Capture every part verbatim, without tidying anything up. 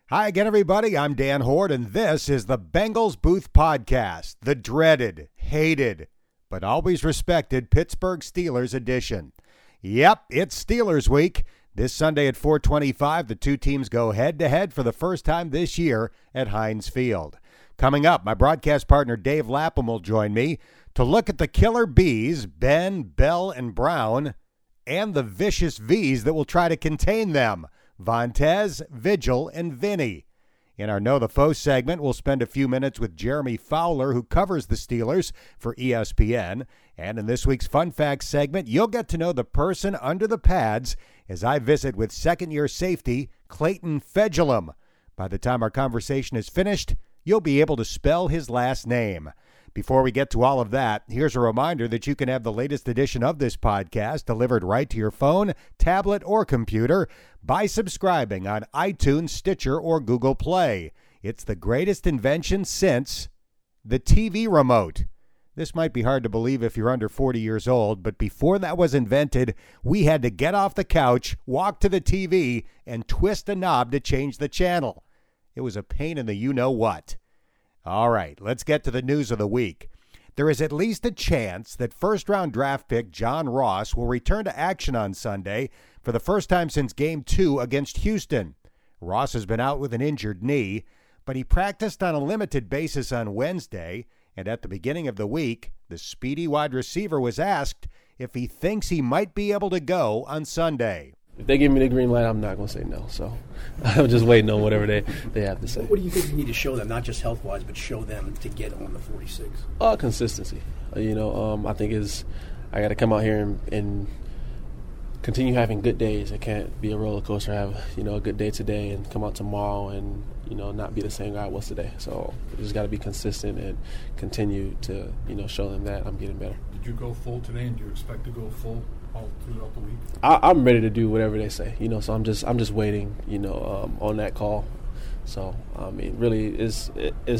Hi again, everybody. I'm Dan Horde, and this is the Bengals Booth Podcast, the dreaded, hated, but always respected Pittsburgh Steelers edition. Yep, it's Steelers week. This Sunday at four twenty-five, the two teams go head-to-head for the first time this year at Heinz Field. Coming up, my broadcast partner Dave Lapham will join me to look at the killer Bs, Ben, Bell, and Brown, and the vicious Vs that will try to contain them, Vontaze, Vigil, and Vinny. In our Know the Foe segment, we'll spend a few minutes with Jeremy Fowler, who covers the Steelers for E S P N. And in this week's Fun Facts segment, you'll get to know the person under the pads as I visit with second-year safety Clayton Fejedelem. By the time our conversation is finished, you'll be able to spell his last name. Before we get to all of that, here's a reminder that you can have the latest edition of this podcast delivered right to your phone, tablet, or computer by subscribing on iTunes, Stitcher, or Google Play. It's the greatest invention since the T V remote. This might be hard to believe if you're under forty years old, but before that was invented, we had to get off the couch, walk to the T V, and twist a knob to change the channel. It was a pain in the you-know-what. All right, let's get to the news of the week. There is at least a chance that first-round draft pick John Ross will return to action on Sunday for the first time since Game two against Houston. Ross has been out with an injured knee, but he practiced on a limited basis on Wednesday, and at the beginning of the week, the speedy wide receiver was asked if he thinks he might be able to go on Sunday. If they give me the green light, I'm not going to say no. So I'm just waiting on whatever they, they have to say. What do you think you need to show them, not just health-wise, but show them to get on the forty-six? Uh, consistency. Uh, you know, um, I think is I got to come out here and, and continue having good days. It can't be a roller coaster. Have you know a good day today and come out tomorrow and you know not be the same guy I was today. So I just got to be consistent and continue to you know show them that I'm getting better. Did you go full today, and do you expect to go full all throughout the week? I, I'm ready to do whatever they say, you know. So I'm just, I'm just waiting, you know, um, on that call. So I mean, really, is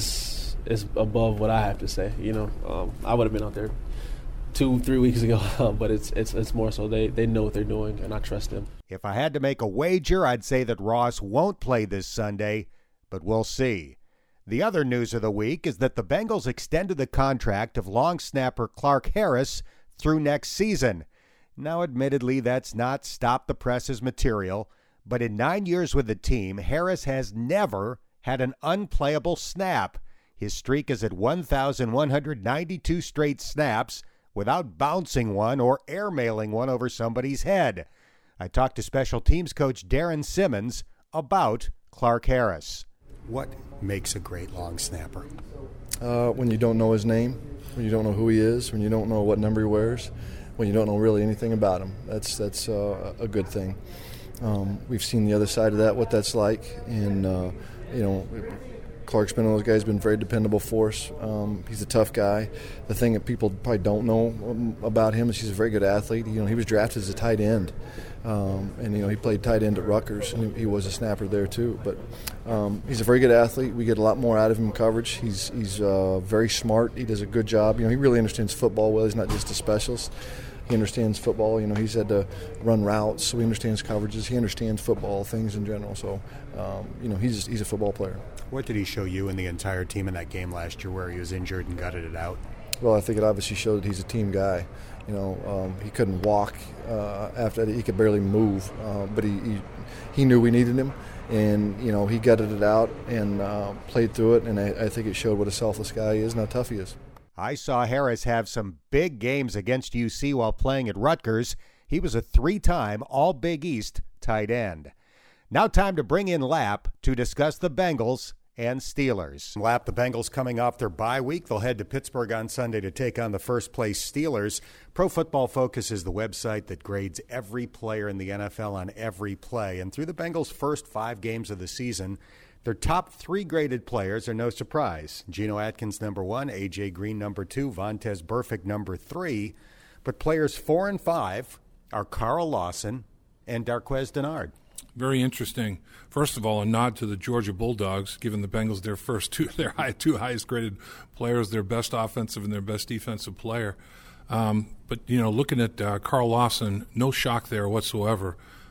is is above what I have to say, you know. Um, I would have been out there two, three weeks ago, but it's it's it's more so they they know what they're doing, and I trust them. If I had to make a wager, I'd say that Ross won't play this Sunday, but we'll see. The other news of the week is that the Bengals extended the contract of long snapper Clark Harris through next season. Now, admittedly, that's not stop the press's material, but in nine years with the team, Harris has never had an unplayable snap. His streak is at one thousand one hundred ninety-two straight snaps without bouncing one or airmailing one over somebody's head. I talked to special teams coach Darren Simmons about Clark Harris. What makes a great long snapper? Uh, when you don't know his name, when you don't know who he is, when you don't know what number he wears, when you don't know really anything about him. That's that's uh, a good thing. Um, we've seen the other side of that, what that's like, and uh, you know, Clark's been one of those guys, been very dependable for us. Um, he's a tough guy. The thing that people probably don't know about him is he's a very good athlete. You know, he was drafted as a tight end, um, and you know he played tight end at Rutgers, and he, he was a snapper there too. But um, he's a very good athlete. We get a lot more out of him in coverage. He's he's uh, very smart. He does a good job. You know, he really understands football well. He's not just a specialist. He understands football. You know, he's had to run routes, so he understands coverages. He understands football things in general. So, um, you know, he's he's a football player. What did he show you and the entire team in that game last year where he was injured and gutted it out? Well, I think it obviously showed that he's a team guy. You know, um, he couldn't walk uh, after that. He could barely move, uh, but he, he he knew we needed him, and you know he gutted it out and uh, played through it. And I, I think it showed what a selfless guy he is and how tough he is. I saw Harris have some big games against U C while playing at Rutgers. He was a three-time All-Big East tight end. Now time to bring in Lap to discuss the Bengals and Steelers. Lap, the Bengals coming off their bye week. They'll head to Pittsburgh on Sunday to take on the first-place Steelers. Pro Football Focus is the website that grades every player in the N F L on every play. And through the Bengals' first five games of the season, their top three graded players are no surprise. Geno Atkins, number one, A J Green, number two, Vontaze Burfict, number three. But players four and five are Carl Lawson and Darqueze Dennard. Very interesting. First of all, a nod to the Georgia Bulldogs, giving the Bengals their first two, their high, two highest graded players, their best offensive and their best defensive player. Um, but, you know, looking at uh, Carl Lawson, no shock there whatsoever.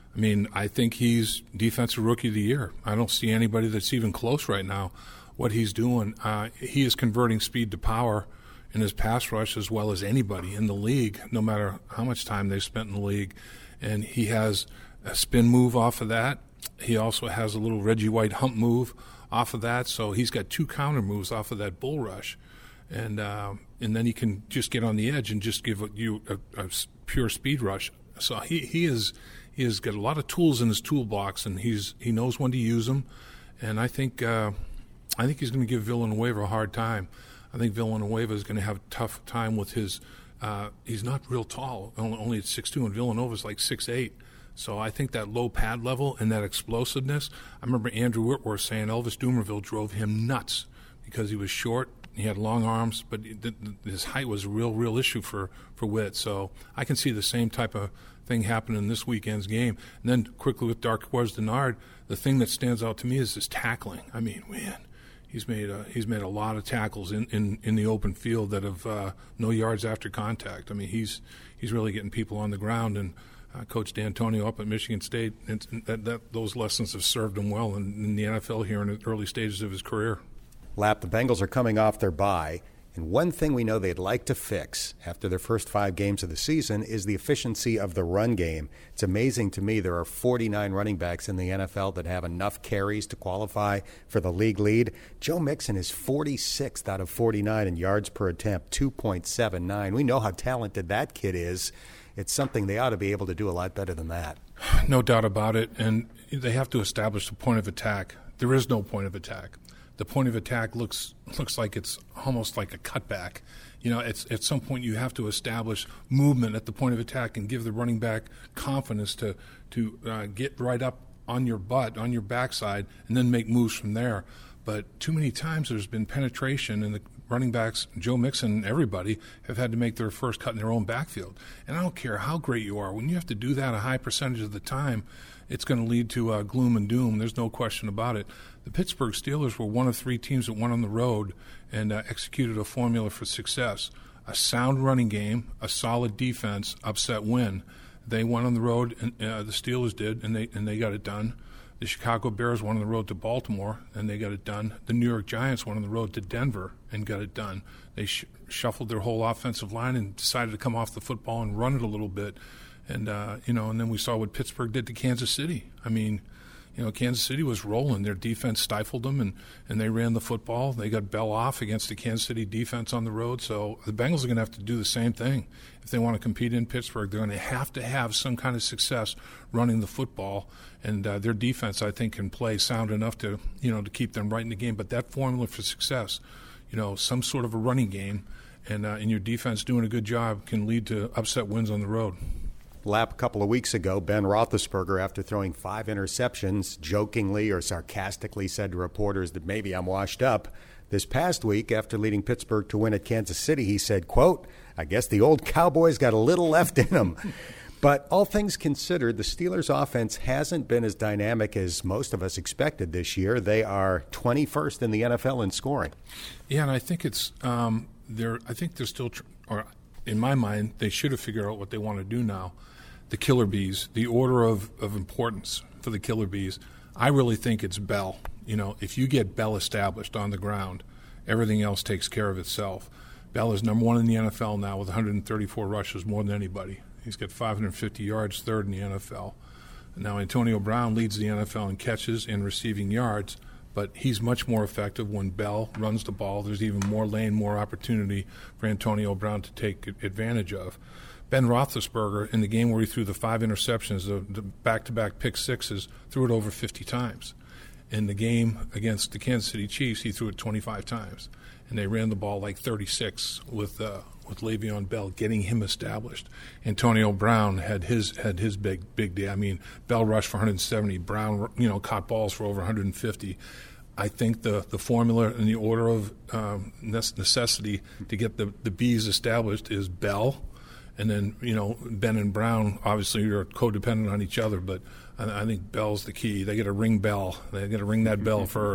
I mean, I think he's Defensive Rookie of the Year. I don't see anybody that's even close right now what he's doing. Uh, he is converting speed to power in his pass rush as well as anybody in the league, no matter how much time they've spent in the league. And he has a spin move off of that. He also has a little Reggie White hump move off of that. So he's got two counter moves off of that bull rush. And uh, and then he can just get on the edge and just give you a, a pure speed rush. So he, he is he has got a lot of tools in his toolbox, and he's he knows when to use them. And I think uh, I think he's going to give Villanueva a hard time. I think Villanueva is going to have a tough time with his. Uh, he's not real tall, only, only at six two, and Villanova's like six eight. So I think that low pad level and that explosiveness. I remember Andrew Whitworth saying Elvis Dumervil drove him nuts because he was short. He had long arms, but his height was a real, real issue for, for Witt. So I can see the same type of thing happening in this weekend's game. And then quickly with Darqueze Dennard, the thing that stands out to me is his tackling. I mean, man, he's made a, he's made a lot of tackles in, in, in the open field that have uh, no yards after contact. I mean, he's he's really getting people on the ground. And uh, Coach D'Antonio up at Michigan State, and that, that those lessons have served him well in, in the N F L here in the early stages of his career. Lap, the Bengals are coming off their bye, and one thing we know they'd like to fix after their first five games of the season is the efficiency of the run game. It's amazing to me there are forty-nine running backs in the N F L that have enough carries to qualify for the league lead. Joe Mixon is forty-sixth out of forty-nine in yards per attempt, two point seven nine. We know how talented that kid is. It's something they ought to be able to do a lot better than that. No doubt about it, and they have to establish a point of attack. There is no point of attack. The point of attack looks looks like it's almost like a cutback. You know, it's, at some point you have to establish movement at the point of attack and give the running back confidence to to uh, get right up on your butt, on your backside, and then make moves from there. But too many times there's been penetration, and the running backs, Joe Mixon, everybody, have had to make their first cut in their own backfield. And I don't care how great you are. When you have to do that a high percentage of the time, it's going to lead to uh, gloom and doom. There's no question about it. The Pittsburgh Steelers were one of three teams that went on the road and uh, executed a formula for success. A sound running game, a solid defense, upset win. They went on the road, and uh, the Steelers did, and they and they got it done. The Chicago Bears went on the road to Baltimore, and they got it done. The New York Giants went on the road to Denver and got it done. They sh- shuffled their whole offensive line and decided to come off the football and run it a little bit. And, uh, you know, and then we saw what Pittsburgh did to Kansas City. I mean, you know, Kansas City was rolling. Their defense stifled them, and, and they ran the football. They got Bell off against the Kansas City defense on the road. So the Bengals are going to have to do the same thing. If they want to compete in Pittsburgh, they're going to have to have some kind of success running the football. And uh, their defense, I think, can play sound enough to, you know, to keep them right in the game. But that formula for success, you know, some sort of a running game, and, uh, and your defense doing a good job can lead to upset wins on the road. Lap, a couple of weeks ago, Ben Roethlisberger, after throwing five interceptions, jokingly or sarcastically said to reporters that maybe I'm washed up. This past week, after leading Pittsburgh to win at Kansas City, he said, quote, I guess the old Cowboys got a little left in them. But all things considered, the Steelers' offense hasn't been as dynamic as most of us expected this year. They are twenty-first in the N F L in scoring. Yeah, and I think it's um, they're. I think they're still, tr- or in my mind, they should have figured out what they want to do now. The killer bees, the order of, of importance for the killer bees, I really think it's Bell. You know, if you get Bell established on the ground, everything else takes care of itself. Bell is number one in the N F L now with one hundred thirty-four rushes, more than anybody. He's got five hundred fifty yards, third in the N F L. Now, Antonio Brown leads the N F L in catches and receiving yards, but he's much more effective when Bell runs the ball. There's even more lane, more opportunity for Antonio Brown to take advantage of. Ben Roethlisberger, in the game where he threw the five interceptions, the, the back-to-back pick sixes, threw it over fifty times. In the game against the Kansas City Chiefs, he threw it twenty-five times. And they ran the ball like thirty-six with uh, with Le'Veon Bell, getting him established. Antonio Brown had his had his big big day. I mean, Bell rushed for one hundred seventy. Brown, you know, caught balls for over one hundred fifty. I think the, the formula and the order of um, necessity to get the, the Bees established is Bell. And then, you know, Ben and Brown obviously are codependent on each other, but I, I think Bell's the key. They got to ring Bell. They got to ring that bell first.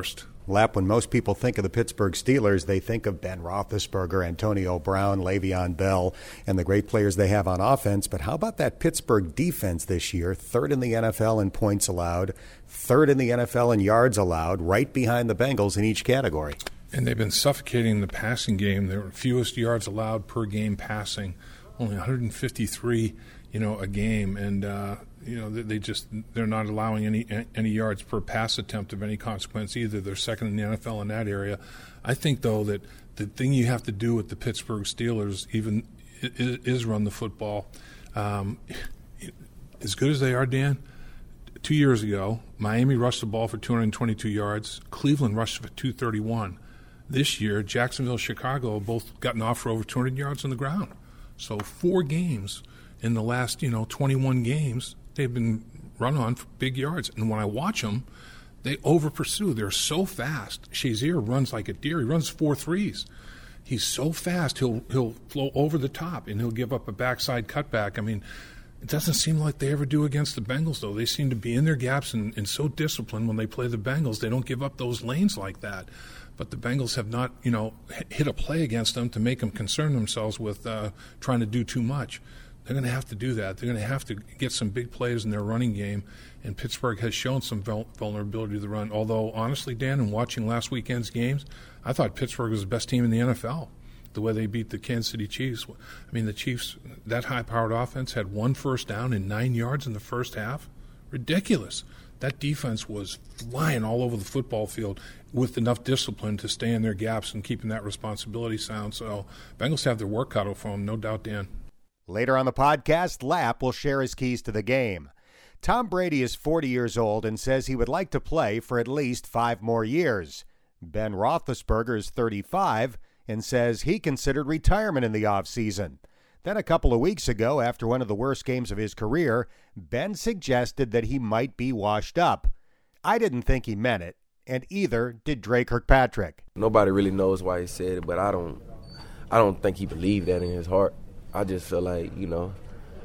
Lap, when most people think of the Pittsburgh Steelers, they think of Ben Roethlisberger, Antonio Brown, Le'Veon Bell, and the great players they have on offense. But how about that Pittsburgh defense this year? Third in the N F L in points allowed, third in the N F L in yards allowed, right behind the Bengals in each category. And they've been suffocating the passing game. Their fewest yards allowed per game passing, only one hundred fifty-three, you know, a game. And, uh, you know, they just they're not allowing any any yards per pass attempt of any consequence either. They're second in the N F L in that area. I think, though, that the thing you have to do with the Pittsburgh Steelers even is, is run the football. Um, as good as they are, Dan, two years ago, Miami rushed the ball for two hundred twenty-two yards. Cleveland rushed for two thirty-one. This year, Jacksonville, Chicago have both gotten off for over two hundred yards on the ground. So four games in the last, you know, twenty-one games, they've been run on for big yards. And when I watch them, they over-pursue. They're so fast. Shazier runs like a deer. He runs four threes. He's so fast, he'll he'll flow over the top, and he'll give up a backside cutback. I mean, it doesn't seem like they ever do against the Bengals, though. They seem to be in their gaps and, and so disciplined when they play the Bengals. They don't give up those lanes like that. But the Bengals have not, you know, hit a play against them to make them concern themselves with uh, trying to do too much. They're going to have to do that. They're going to have to get some big plays in their running game, and Pittsburgh has shown some vulnerability to the run. Although, honestly, Dan, in watching last weekend's games, I thought Pittsburgh was the best team in the N F L, the way they beat the Kansas City Chiefs. I mean, the Chiefs, that high-powered offense, had one first down and nine yards in the first half. Ridiculous. That defense was flying all over the football field with enough discipline to stay in their gaps and keeping that responsibility sound. So Bengals have their work cut out for them, no doubt, Dan. Later on the podcast, Lap will share his keys to the game. Tom Brady is forty years old and says he would like to play for at least five more years. Ben Roethlisberger is thirty-five and says he considered retirement in the offseason. Then a couple of weeks ago, after one of the worst games of his career, Ben suggested that he might be washed up. I didn't think he meant it, and either did Dre Kirkpatrick. Nobody really knows why he said it, but I don't I don't think he believed that in his heart. I just feel like, you know,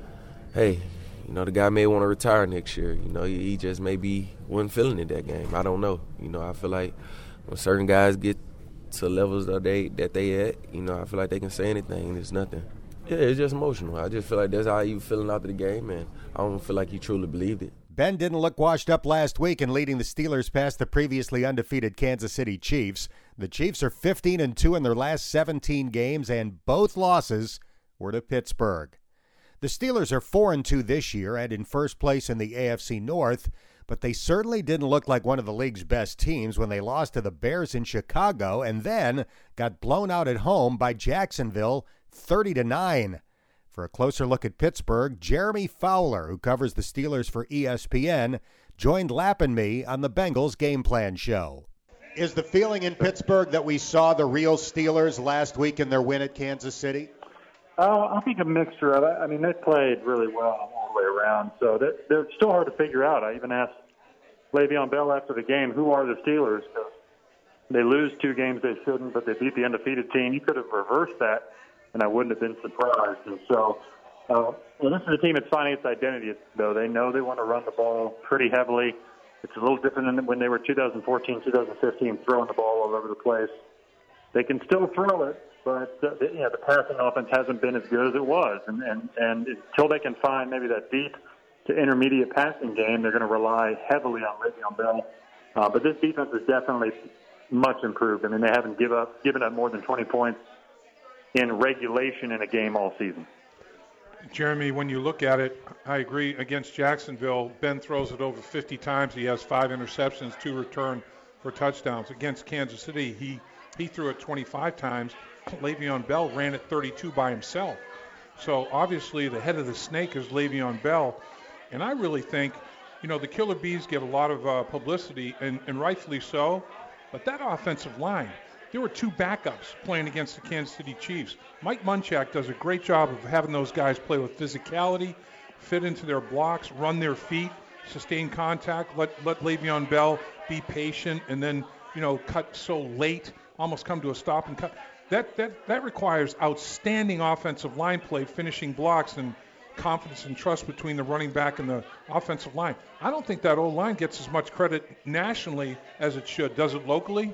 hey, you know, the guy may want to retire next year. You know, he, he just maybe wasn't feeling it that game. I don't know. You know, I feel like when certain guys get to levels that they, that they at, you know, I feel like they can say anything and it's nothing. Yeah, it's just emotional. I just feel like that's how he was feeling after the game, and I don't feel like he truly believed it. Ben didn't look washed up last week in leading the Steelers past the previously undefeated Kansas City Chiefs. The Chiefs are fifteen and two in their last seventeen games, and both losses were to Pittsburgh. The Steelers are four and two this year and in first place in the A F C North, but they certainly didn't look like one of the league's best teams when they lost to the Bears in Chicago and then got blown out at home by Jacksonville thirty to nine. For a closer look at Pittsburgh, Jeremy Fowler, who covers the Steelers for E S P N, joined Lap and me on the Bengals Game Plan show. Is the feeling in Pittsburgh that we saw the real Steelers last week in their win at Kansas City? Uh, I think a mixture of it. I mean, they played really well all the way around, so they're, they're still hard to figure out. I even asked Le'Veon Bell after the game, who are the Steelers? Because they lose two games they shouldn't, but they beat the undefeated team. You could have reversed that, and I wouldn't have been surprised. And so, uh, well, this is a team that's finding its identity, though. They know they want to run the ball pretty heavily. It's a little different than when they were two thousand fourteen, two thousand fifteen, throwing the ball all over the place. They can still throw it, but uh, the, you know, the passing offense hasn't been as good as it was. And, and, and until they can find maybe that deep to intermediate passing game, they're going to rely heavily on Le'Veon Bell. Uh, but this defense is definitely much improved. I mean, they haven't give up, given up more than twenty points in regulation in a game all season. Jeremy, when you look at it, I agree. Against Jacksonville, Ben throws it over fifty times. He has five interceptions, two return for touchdowns. Against Kansas City, he, he threw it twenty-five times. Le'Veon Bell ran it thirty-two by himself. So obviously the head of the snake is Le'Veon Bell. And I really think, you know, the Killer Bees get a lot of uh, publicity, and, and rightfully so. But that offensive line, there were two backups playing against the Kansas City Chiefs. Mike Munchak does a great job of having those guys play with physicality, fit into their blocks, run their feet, sustain contact, let, let Le'Veon Bell be patient, and then, you know, cut so late, almost come to a stop and cut. That that that requires outstanding offensive line play, finishing blocks, and confidence and trust between the running back and the offensive line. I don't think that O-line gets as much credit nationally as it should. Does it locally?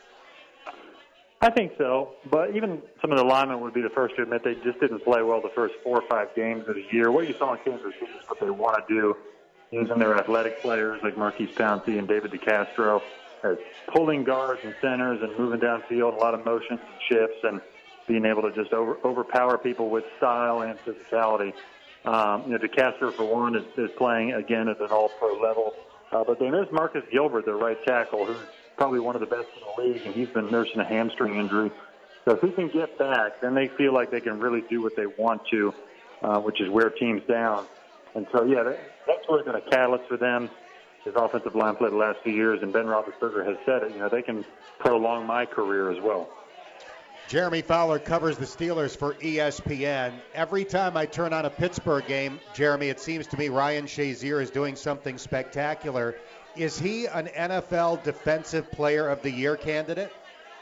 I think so, but even some of the linemen would be the first to admit they just didn't play well the first four or five games of the year. What you saw in Kansas City is what they want to do, using their athletic players like Marquise Pouncey and David DeCastro as pulling guards and centers and moving downfield, a lot of motions and shifts, and being able to just over, overpower people with style and physicality. Um, you know, DeCastro, for one, is, is playing, again, at an all-pro level. Uh, but then there's Marcus Gilbert, their right tackle, who's probably one of the best in the league, and he's been nursing a hamstring injury. So if he can get back, then they feel like they can really do what they want to, uh, which is wear teams down. And so, yeah, that, that's really been a catalyst for them. His offensive line played the last few years, and Ben Roethlisberger has said it. You know, they can prolong my career as well. Jeremy Fowler covers the Steelers for E S P N. Every time I turn on a Pittsburgh game, Jeremy, it seems to me Ryan Shazier is doing something spectacular. Is he an N F L Defensive Player of the Year candidate?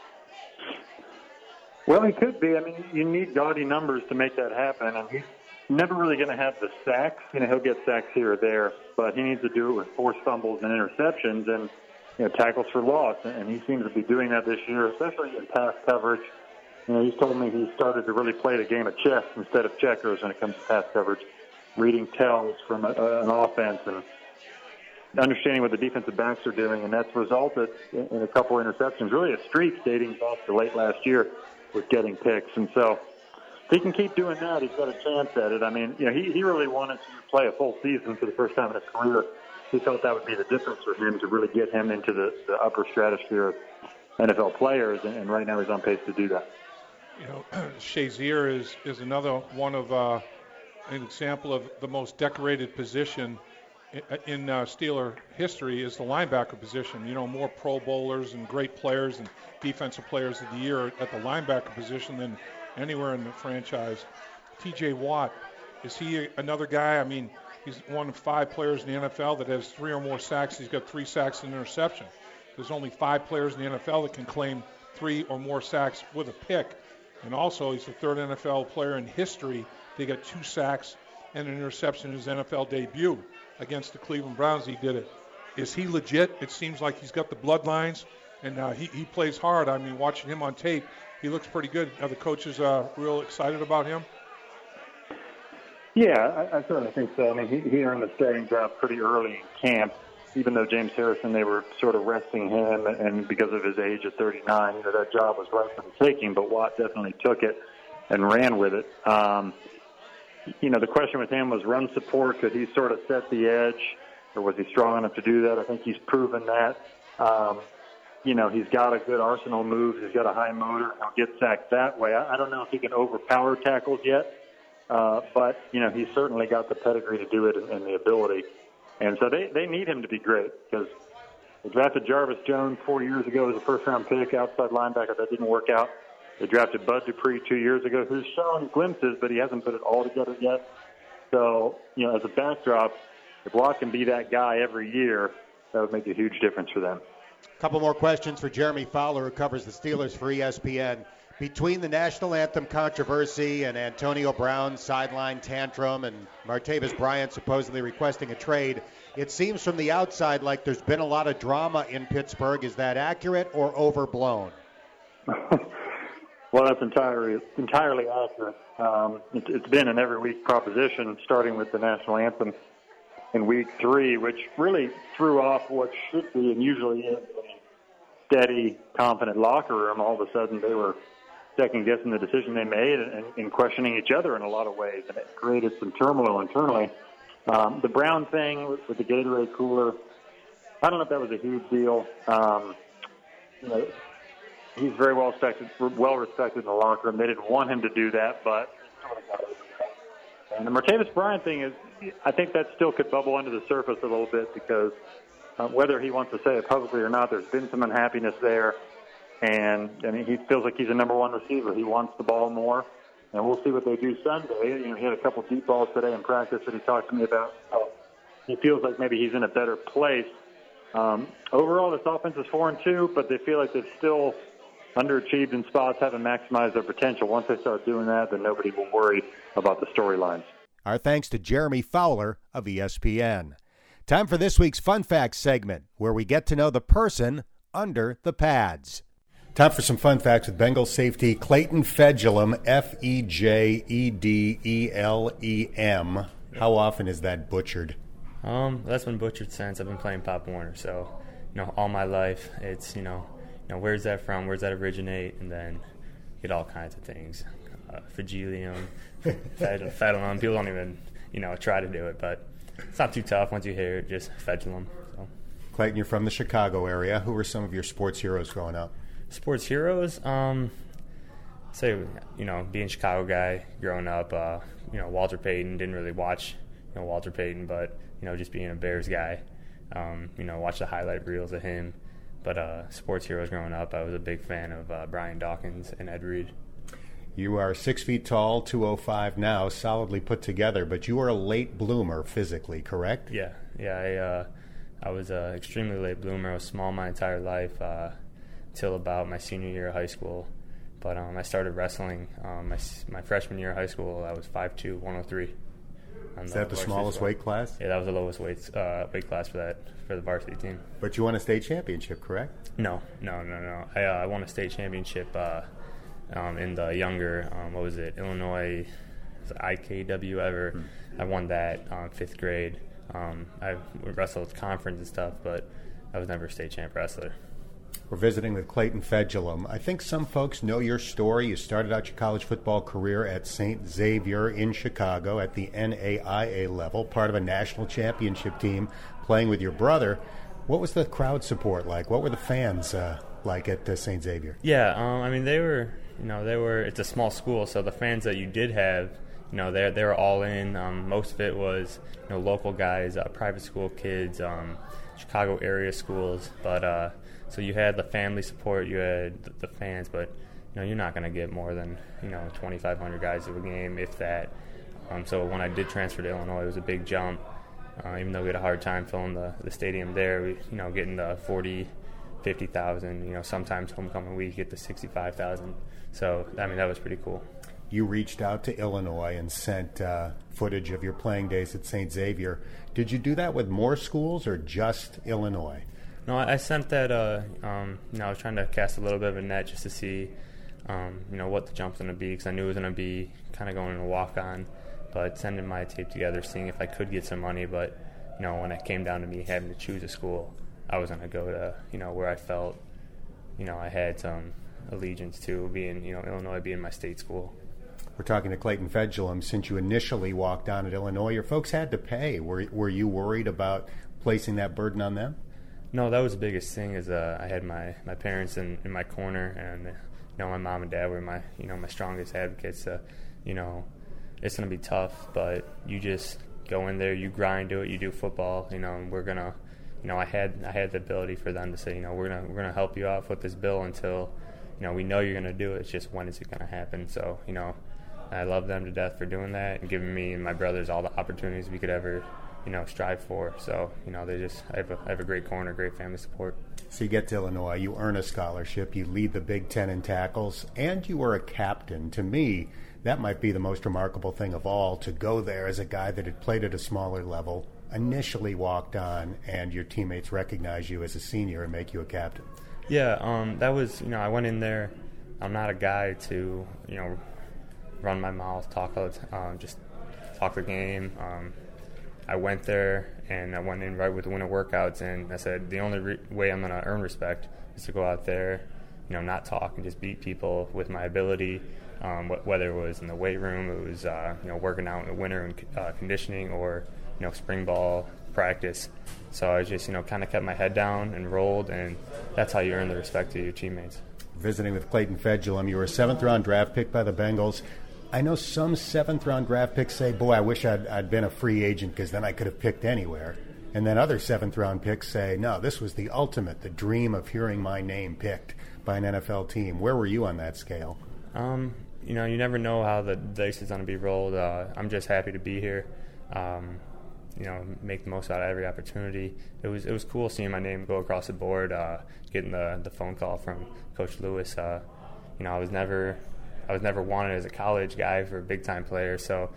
Well, he could be. I mean, you need gaudy numbers to make that happen, and he's never really going to have the sacks. You know, he'll get sacks here or there, but he needs to do it with forced fumbles and interceptions and, you know, tackles for loss, and he seems to be doing that this year, especially in pass coverage. You know, he's told me he started to really play the game of chess instead of checkers when it comes to pass coverage, reading tells from a, uh, an offense and understanding what the defensive backs are doing, and that's resulted in, in a couple interceptions, really a streak dating back to late last year with getting picks. And so if he can keep doing that, he's got a chance at it. I mean, you know, he, he really wanted to play a full season for the first time in his career. He felt that would be the difference for him to really get him into the, the upper stratosphere of N F L players, and, and right now he's on pace to do that. You know, Shazier is, is another one of uh, an example of the most decorated position in, in uh, Steeler history is the linebacker position. You know, more Pro Bowlers and great players and defensive players of the year at the linebacker position than anywhere in the franchise. T J Watt, is he another guy? I mean, he's one of five players in the N F L that has three or more sacks. He's got three sacks and an interception. There's only five players in the N F L that can claim three or more sacks with a pick. And also, he's the third N F L player in history to get two sacks and an interception in his N F L debut. Against the Cleveland Browns, he did it. Is he legit? It seems like he's got the bloodlines, and uh, he, he plays hard. I mean, watching him on tape, he looks pretty good. Are the coaches uh, real excited about him? Yeah, I, I certainly think so. I mean, he, he earned the starting job pretty early in camp, even though James Harrison, they were sort of resting him, and because of his age at thirty-nine, you know, that job was right for the taking, but Watt definitely took it and ran with it. Um, you know, the question with him was run support. Could he sort of set the edge, or was he strong enough to do that? I think he's proven that. Um, you know, he's got a good arsenal move. He's got a high motor. He'll get sacked that way. I, I don't know if he can overpower tackles yet, uh, but, you know, he's certainly got the pedigree to do it and, and the ability. And so they, they need him to be great because they drafted Jarvis Jones four years ago as a first-round pick, outside linebacker. That didn't work out. They drafted Bud Dupree two years ago, who's shown glimpses, but he hasn't put it all together yet. So, you know, as a backdrop, if Watt can be that guy every year, that would make a huge difference for them. A couple more questions for Jeremy Fowler, who covers the Steelers for E S P N. Between the national anthem controversy and Antonio Brown's sideline tantrum and Martavis Bryant supposedly requesting a trade, it seems from the outside like there's been a lot of drama in Pittsburgh. Is that accurate or overblown? Well, that's entirely entirely accurate. Um, it, it's been an every week proposition, starting with the national anthem in week three, which really threw off what should be and usually is a steady, confident locker room. All of a sudden, they were second-guessing the decision they made and, and questioning each other in a lot of ways, and it created some turmoil internally. Um, the Brown thing with, with the Gatorade cooler, I don't know if that was a huge deal. Um, you know, he's very well respected, well respected in the locker room. They didn't want him to do that, but and the Martavis Bryant thing is, I think that still could bubble under the surface a little bit because uh, whether he wants to say it publicly or not, there's been some unhappiness there, and I mean he feels like he's a number one receiver. He wants the ball more, and we'll see what they do Sunday. You know, he had a couple deep balls today in practice that he talked to me about. So he feels like maybe he's in a better place. Um, overall, this offense is four and two, but they feel like they've still underachieved in spots, haven't maximized their potential. Once they start doing that, then nobody will worry about the storylines. Our thanks to Jeremy Fowler of E S P N. Time for this week's Fun Facts segment, where we get to know the person under the pads. Time for some fun facts with Bengals safety Clayton Fejedelem, F E J E D E L E M. How often is that butchered? Um, that's been butchered since I've been playing Pop Warner. So, you know, all my life, it's, you know, you know, where's that from? Where's that originate? And then get all kinds of things. Uh, Fejedelem, Fejedelem. People don't even, you know, try to do it, but it's not too tough once you hear it. Just Fejedelem. So. Clayton, you're from the Chicago area. Who were some of your sports heroes growing up? Sports heroes? Um, say, you know, being a Chicago guy growing up, uh, you know, Walter Payton. Didn't really watch, you know, Walter Payton, but, you know, just being a Bears guy, um, you know, watch the highlight reels of him. But uh, sports heroes growing up, I was a big fan of uh, Brian Dawkins and Ed Reed. You are six feet tall, two oh five now, solidly put together, but you are a late bloomer physically, correct? Yeah, yeah. I, uh, I was an extremely late bloomer. I was small my entire life uh, till about my senior year of high school. But um, I started wrestling um, my my freshman year of high school. I was five two, one oh three. Is that the smallest weight class? Yeah, that was the lowest weight uh, weight class for that for the varsity team. But you won a state championship, correct? No, no, no, no. I, uh, I won a state championship uh, um, in the younger, um, what was it, Illinois I K W ever. Hmm. I won that um, fifth grade. Um, I wrestled conference and stuff, but I was never a state champ wrestler. We're visiting with Clayton Fejedelem. I think some folks know your story. You started out your college football career at Saint Xavier in Chicago at the N A I A level, part of a national championship team, playing with your brother. What was the crowd support like? What were the fans uh, like at uh, Saint Xavier? Yeah, um, I mean, they were, you know, they were, it's a small school, so the fans that you did have, you know, they they were all in. Um, most of it was, you know, local guys, uh, private school kids, um, Chicago area schools, but uh, so you had the family support, you had the fans, but you know you're not going to get more than you know twenty-five hundred guys to a game, if that. Um, so when I did transfer to Illinois, it was a big jump. Uh, even though we had a hard time filling the, the stadium there, we, you know, getting the forty, fifty thousand. You know, sometimes homecoming week get to sixty-five thousand. So I mean that was pretty cool. You reached out to Illinois and sent uh, footage of your playing days at Saint Xavier. Did you do that with more schools or just Illinois? No, I sent that, uh, um, you know, I was trying to cast a little bit of a net just to see, um, you know, what the jump's going to be, because I knew it was going to be kind of going in a walk-on, but sending my tape together, seeing if I could get some money, but, you know, when it came down to me having to choose a school, I was going to go to, you know, where I felt, you know, I had some allegiance to, being, you know, Illinois being my state school. We're talking to Clayton Fejedelem. Since you initially walked on at Illinois, your folks had to pay. Were, were you worried about placing that burden on them? No, that was the biggest thing. Is uh, I had my, my parents in, in my corner, and you know my mom and dad were my you know my strongest advocates. Uh, you know, it's gonna be tough, but you just go in there, you grind, do it, you do football. You know, and we're gonna, you know, I had I had the ability for them to say, you know, we're gonna we're gonna help you out with this bill until, you know, we know you're gonna do it. It's just when is it gonna happen? So you know, I love them to death for doing that and giving me and my brothers all the opportunities we could ever, you know, strive for. So, you know, they just, I have a, I have a great corner, great family support. So you get to Illinois, you earn a scholarship, you lead the Big Ten in tackles, and you were a captain. To me, that might be the most remarkable thing of all, to go there as a guy that had played at a smaller level, initially walked on, and your teammates recognize you as a senior and make you a captain. Yeah, um, that was, you know, I went in there, I'm not a guy to, you know, run my mouth, talk, um, just talk the game. Um, I went there, and I went in right with the winter workouts, and I said the only re- way I'm going to earn respect is to go out there, you know, not talk and just beat people with my ability, um, wh- whether it was in the weight room, it was, uh, you know, working out in the winter and uh, conditioning, or, you know, spring ball practice. So I just, you know, kind of kept my head down and rolled, and that's how you earn the respect of your teammates. Visiting with Clayton Fejedelem, you were a seventh-round draft pick by the Bengals. I know some seventh-round draft picks say, boy, I wish I'd, I'd been a free agent because then I could have picked anywhere. And then other seventh-round picks say, no, this was the ultimate, the dream of hearing my name picked by an N F L team. Where were you on that scale? Um, you know, you never know how the dice is going to be rolled. Uh, I'm just happy to be here. Um, you know, make the most out of every opportunity. It was it was cool seeing my name go across the board, uh, getting the, the phone call from Coach Lewis. Uh, you know, I was never... I was never wanted as a college guy for a big-time player, so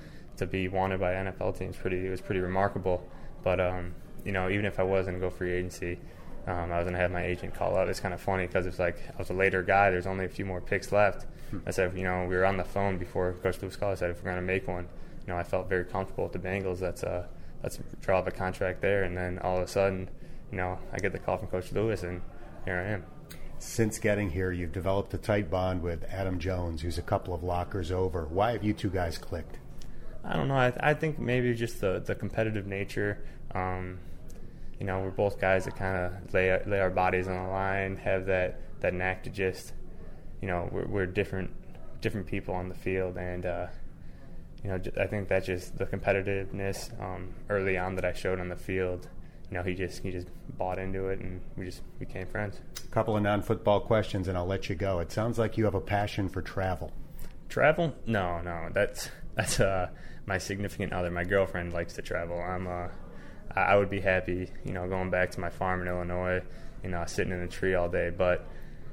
to be wanted by N F L teams, pretty it was pretty remarkable. But um, you know, even if I was going to go free agency, um, I was going to have my agent call up. It's kind of funny because it's like I was a later guy. There's only a few more picks left. Hmm. I said, you know, we were on the phone before Coach Lewis called. I said, if we're going to make one, you know, I felt very comfortable with the Bengals. That's a that's a draw of a contract there, and then all of a sudden, you know, I get the call from Coach Lewis, and here I am. Since getting here, you've developed a tight bond with Adam Jones, who's a couple of lockers over. Why have you two guys clicked? I don't know. I, I think maybe just the, the competitive nature. Um, you know, we're both guys that kind of lay lay our bodies on the line, have that, that knack to just, you know, we're, we're different different people on the field, and uh, you know, I think that's just the competitiveness um, early on that I showed on the field. You know, he just he just bought into it, and we just became friends. A couple of non-football questions, and I'll let you go. It sounds like you have a passion for travel. Travel? No, no. That's that's uh, my significant other. My girlfriend likes to travel. I'm uh, I would be happy, you know, going back to my farm in Illinois, you know, sitting in a tree all day. But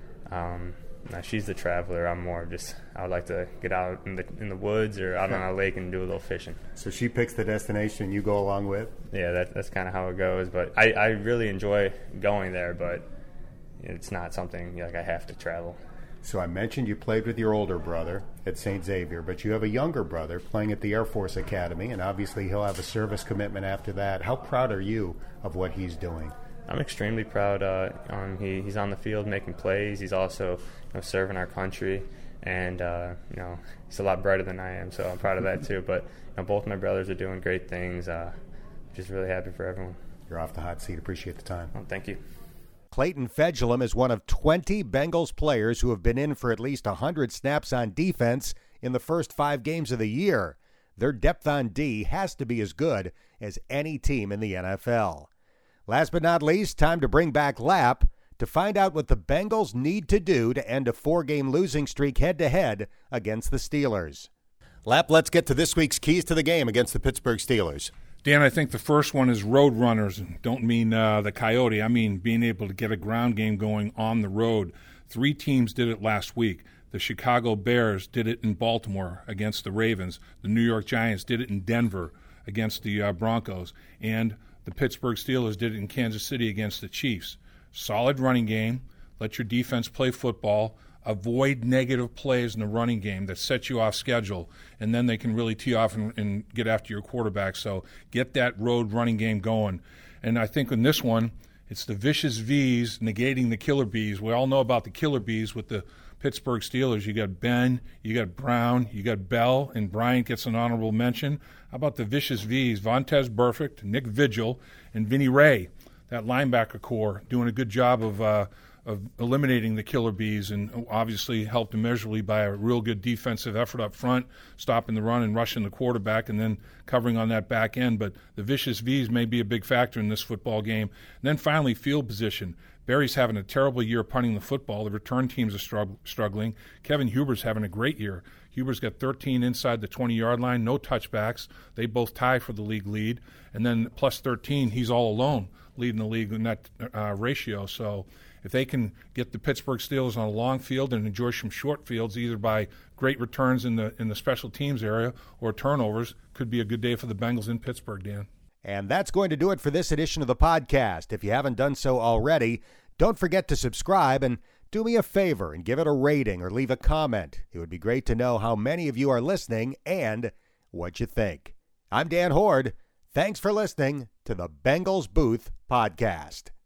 um, no, she's the traveler. I'm more just, I would like to get out in the in the woods or out on a lake and do a little fishing. So she picks the destination and you go along with? Yeah, that, that's kind of how it goes. But I, I really enjoy going there, but it's not something like I have to travel. So I mentioned you played with your older brother at Saint Xavier, but you have a younger brother playing at the Air Force Academy, and obviously he'll have a service commitment after that. How proud are you of what he's doing? I'm extremely proud. Uh, um, he, he's on the field making plays. He's also, you know, serving our country, and uh, you know, he's a lot brighter than I am, so I'm proud of that too. But you know, both my brothers are doing great things. Uh, just really happy for everyone. You're off the hot seat. Appreciate the time. Oh, thank you. Clayton Fedulum is one of twenty Bengals players who have been in for at least one hundred snaps on defense in the first five games of the year. Their depth on D has to be as good as any team in the N F L. Last but not least, time to bring back Lap to find out what the Bengals need to do to end a four-game losing streak head-to-head against the Steelers. Lap, let's get to this week's keys to the game against the Pittsburgh Steelers. Dan, I think the first one is road runners. Don't mean uh, the Coyote. I mean being able to get a ground game going on the road. Three teams did it last week. The Chicago Bears did it in Baltimore against the Ravens. The New York Giants did it in Denver against the uh, Broncos. And the Pittsburgh Steelers did it in Kansas City against the Chiefs. Solid running game. Let your defense play football. Avoid negative plays in the running game that set you off schedule, and then they can really tee off and, and get after your quarterback. So get that road running game going. And I think in this one, it's the vicious V's negating the killer B's. We all know about the killer B's with the Pittsburgh Steelers. You got Ben, you got Brown, you got Bell, and Bryant gets an honorable mention. How about the vicious V's? Vontaze Burfict, Nick Vigil, and Vinny Ray, that linebacker core, doing a good job of uh, of eliminating the killer bees, and obviously helped immeasurably by a real good defensive effort up front, stopping the run and rushing the quarterback and then covering on that back end. But the vicious V's may be a big factor in this football game. And then finally, field position. Barry's having a terrible year punting the football. The return teams are strugg- struggling. Kevin Huber's having a great year. Huber's got thirteen inside the twenty-yard line, no touchbacks. They both tie for the league lead. And then plus thirteen, he's all alone leading the league in that uh, ratio. So if they can get the Pittsburgh Steelers on a long field and enjoy some short fields, either by great returns in the in the special teams area or turnovers, could be a good day for the Bengals in Pittsburgh, Dan. And that's going to do it for this edition of the podcast. If you haven't done so already, don't forget to subscribe and do me a favor and give it a rating or leave a comment. It would be great to know how many of you are listening and what you think. I'm Dan Hoard. Thanks for listening to the Bengals Booth Podcast.